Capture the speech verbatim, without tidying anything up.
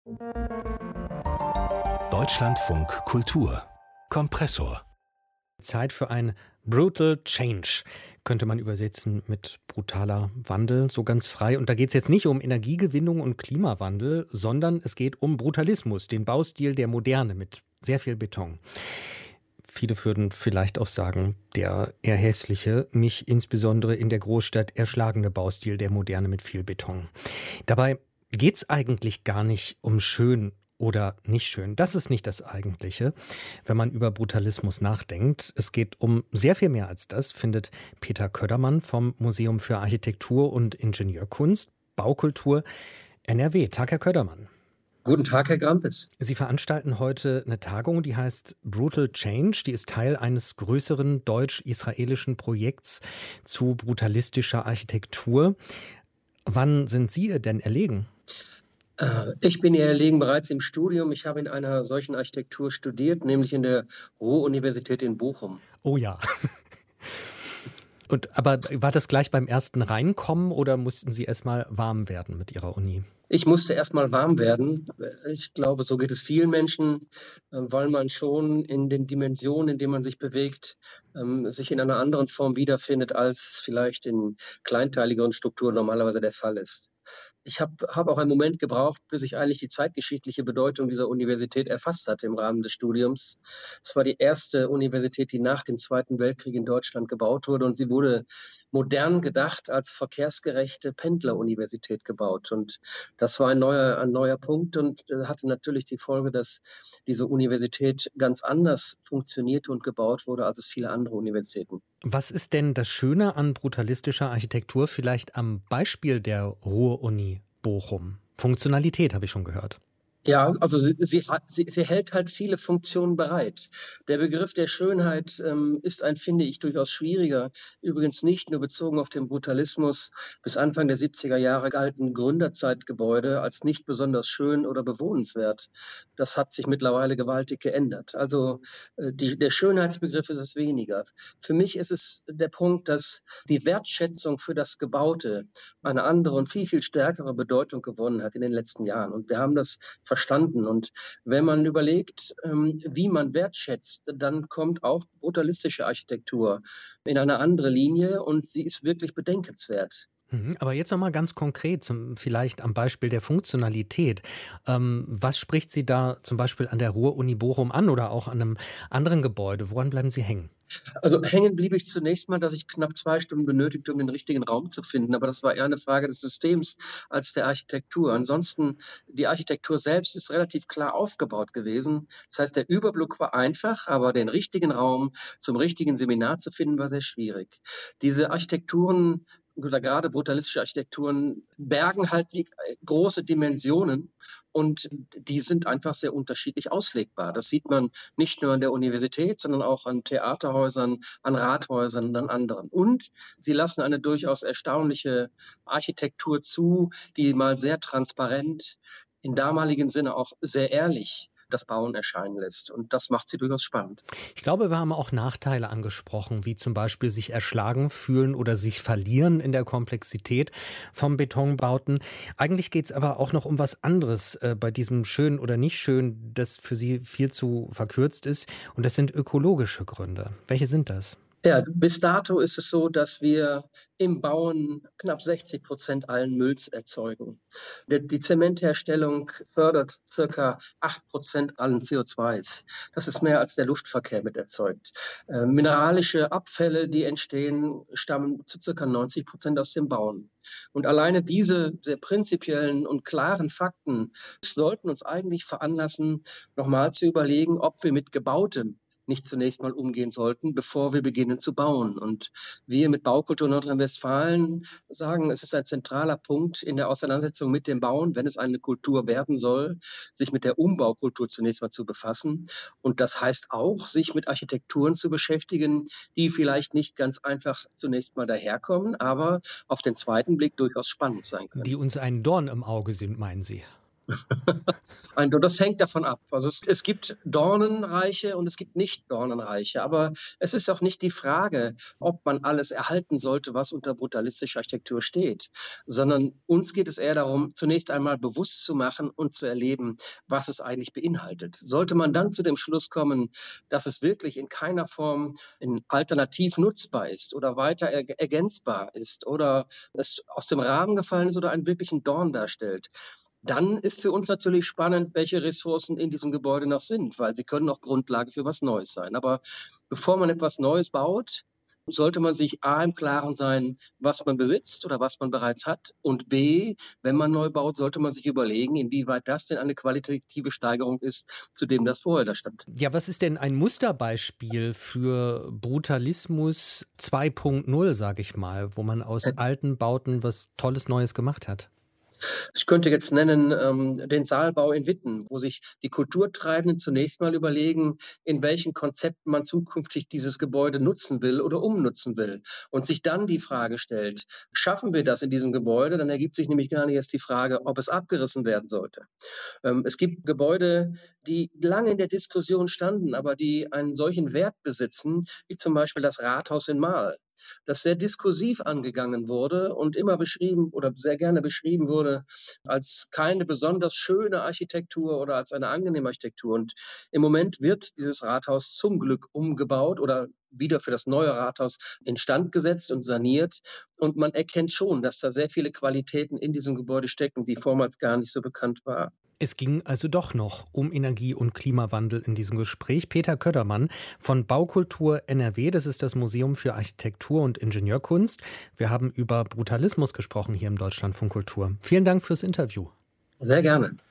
Deutschlandfunk Kultur Kompressor. Zeit für ein Brutal Change, könnte man übersetzen mit brutaler Wandel, so ganz frei. Und da geht es jetzt nicht um Energiegewinnung und Klimawandel, sondern es geht um Brutalismus, den Baustil der Moderne mit sehr viel Beton. Viele würden vielleicht auch sagen, der eher hässliche, mich insbesondere in der Großstadt erschlagene Baustil der Moderne mit viel Beton. Dabei geht es eigentlich gar nicht um schön oder nicht schön. Das ist nicht das Eigentliche, wenn man über Brutalismus nachdenkt. Es geht um sehr viel mehr als das, findet Peter Ködermann vom Museum für Architektur und Ingenieurkunst, Baukultur N R W. Tag, Herr Ködermann. Guten Tag, Herr Grampes. Sie veranstalten heute eine Tagung, die heißt Brutal Change. Die ist Teil eines größeren deutsch-israelischen Projekts zu brutalistischer Architektur. Wann sind Sie ihr denn erlegen? Ich bin ihr erlegen bereits im Studium. Ich habe in einer solchen Architektur studiert, nämlich in der Ruhr-Universität in Bochum. Oh ja. Und aber war das gleich beim ersten Reinkommen oder mussten Sie erst mal warm werden mit Ihrer Uni? Ich musste erst mal warm werden. Ich glaube, so geht es vielen Menschen, weil man schon in den Dimensionen, in denen man sich bewegt, sich in einer anderen Form wiederfindet, als vielleicht in kleinteiligeren Strukturen normalerweise der Fall ist. Ich habe hab auch einen Moment gebraucht, bis ich eigentlich die zeitgeschichtliche Bedeutung dieser Universität erfasst hatte im Rahmen des Studiums. Es war die erste Universität, die nach dem Zweiten Weltkrieg in Deutschland gebaut wurde, und sie wurde modern gedacht als verkehrsgerechte Pendleruniversität gebaut. Und das war ein neuer, ein neuer Punkt und hatte natürlich die Folge, dass diese Universität ganz anders funktionierte und gebaut wurde, als es viele andere Universitäten. Was ist denn das Schöne an brutalistischer Architektur, vielleicht am Beispiel der Ruhr-Uni Bochum? Funktionalität habe ich schon gehört. Ja, also sie, sie, sie, sie hält halt viele Funktionen bereit. Der Begriff der Schönheit ähm, ist ein, finde ich, durchaus schwieriger. Übrigens nicht nur bezogen auf den Brutalismus. Bis Anfang der siebziger Jahre galten Gründerzeitgebäude als nicht besonders schön oder bewohnenswert. Das hat sich mittlerweile gewaltig geändert. Also äh, die, der Schönheitsbegriff ist es weniger. Für mich ist es der Punkt, dass die Wertschätzung für das Gebaute eine andere und viel, viel stärkere Bedeutung gewonnen hat in den letzten Jahren. Und wir haben das verstanden. Und wenn man überlegt, wie man wertschätzt, dann kommt auch brutalistische Architektur in eine andere Linie und sie ist wirklich bedenkenswert. Aber jetzt noch mal ganz konkret, zum, vielleicht am Beispiel der Funktionalität. Ähm, was spricht Sie da zum Beispiel an der Ruhr-Uni Bochum an oder auch an einem anderen Gebäude? Woran bleiben Sie hängen? Also hängen blieb ich zunächst mal, dass ich knapp zwei Stunden benötigte, um den richtigen Raum zu finden. Aber das war eher eine Frage des Systems als der Architektur. Ansonsten, die Architektur selbst ist relativ klar aufgebaut gewesen. Das heißt, der Überblick war einfach, aber den richtigen Raum zum richtigen Seminar zu finden, war sehr schwierig. Diese Architekturen oder gerade brutalistische Architekturen bergen halt wie große Dimensionen und die sind einfach sehr unterschiedlich auslegbar. Das sieht man nicht nur an der Universität, sondern auch an Theaterhäusern, an Rathäusern und an anderen. Und sie lassen eine durchaus erstaunliche Architektur zu, die mal sehr transparent, im damaligen Sinne auch sehr ehrlich das Bauen erscheinen lässt. Und das macht sie durchaus spannend. Ich glaube, wir haben auch Nachteile angesprochen, wie zum Beispiel sich erschlagen fühlen oder sich verlieren in der Komplexität von Betonbauten. Eigentlich geht es aber auch noch um was anderes äh, bei diesem schön oder nicht schön, das für Sie viel zu verkürzt ist. Und das sind ökologische Gründe. Welche sind das? Ja, bis dato ist es so, dass wir im Bauen knapp sechzig Prozent allen Mülls erzeugen. Die, die Zementherstellung fördert circa acht Prozent allen C O zwei s. Das ist mehr als der Luftverkehr mit erzeugt. Äh, mineralische Abfälle, die entstehen, stammen zu circa neunzig Prozent aus dem Bauen. Und alleine diese sehr prinzipiellen und klaren Fakten sollten uns eigentlich veranlassen, nochmal zu überlegen, ob wir mit Gebautem nicht zunächst mal umgehen sollten, bevor wir beginnen zu bauen. Und wir mit Baukultur Nordrhein-Westfalen sagen, es ist ein zentraler Punkt in der Auseinandersetzung mit dem Bauen, wenn es eine Kultur werden soll, sich mit der Umbaukultur zunächst mal zu befassen. Und das heißt auch, sich mit Architekturen zu beschäftigen, die vielleicht nicht ganz einfach zunächst mal daherkommen, aber auf den zweiten Blick durchaus spannend sein können. Die uns ein Dorn im Auge sind, meinen Sie? Ein- Das hängt davon ab. Also es, es gibt Dornenreiche und es gibt nicht Dornenreiche. Aber es ist auch nicht die Frage, ob man alles erhalten sollte, was unter brutalistischer Architektur steht, sondern uns geht es eher darum, zunächst einmal bewusst zu machen und zu erleben, was es eigentlich beinhaltet. Sollte man dann zu dem Schluss kommen, dass es wirklich in keiner Form in alternativ nutzbar ist oder weiter er ergänzbar ist oder es aus dem Rahmen gefallen ist oder einen wirklichen Dorn darstellt, dann ist für uns natürlich spannend, welche Ressourcen in diesem Gebäude noch sind, weil sie können auch Grundlage für was Neues sein. Aber bevor man etwas Neues baut, sollte man sich A im Klaren sein, was man besitzt oder was man bereits hat. Und B, wenn man neu baut, sollte man sich überlegen, inwieweit das denn eine qualitative Steigerung ist, zu dem das vorher da stand. Ja, was ist denn ein Musterbeispiel für Brutalismus zwei Punkt null, sage ich mal, wo man aus alten Bauten was Tolles Neues gemacht hat? Ich könnte jetzt nennen ähm, den Saalbau in Witten, wo sich die Kulturtreibenden zunächst mal überlegen, in welchen Konzepten man zukünftig dieses Gebäude nutzen will oder umnutzen will. Und sich dann die Frage stellt, schaffen wir das in diesem Gebäude? Dann ergibt sich nämlich gar nicht erst die Frage, ob es abgerissen werden sollte. Ähm, es gibt Gebäude, die lange in der Diskussion standen, aber die einen solchen Wert besitzen, wie zum Beispiel das Rathaus in Marl, das sehr diskursiv angegangen wurde und immer beschrieben oder sehr gerne beschrieben wurde als keine besonders schöne Architektur oder als eine angenehme Architektur. Und im Moment wird dieses Rathaus zum Glück umgebaut oder wieder für das neue Rathaus instand gesetzt und saniert. Und man erkennt schon, dass da sehr viele Qualitäten in diesem Gebäude stecken, die vormals gar nicht so bekannt waren. Es ging also doch noch um Energie- und Klimawandel in diesem Gespräch. Peter Köddermann von Baukultur N R W, das ist das Museum für Architektur und Ingenieurkunst. Wir haben über Brutalismus gesprochen hier im Deutschlandfunk Kultur. Vielen Dank fürs Interview. Sehr gerne.